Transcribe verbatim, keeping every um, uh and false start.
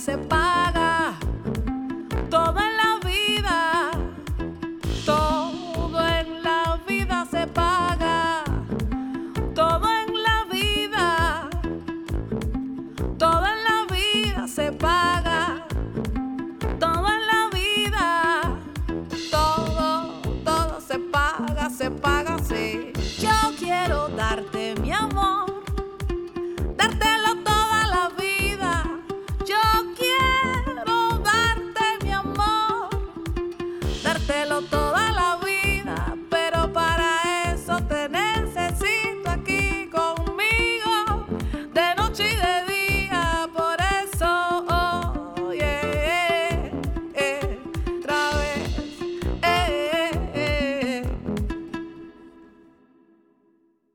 se paga. Todo en la vida, todo en la vida se paga. Todo en la vida, todo en la vida se paga. Todo en la vida, todo, todo se paga, se paga, sí. Yo quiero darte mi amor.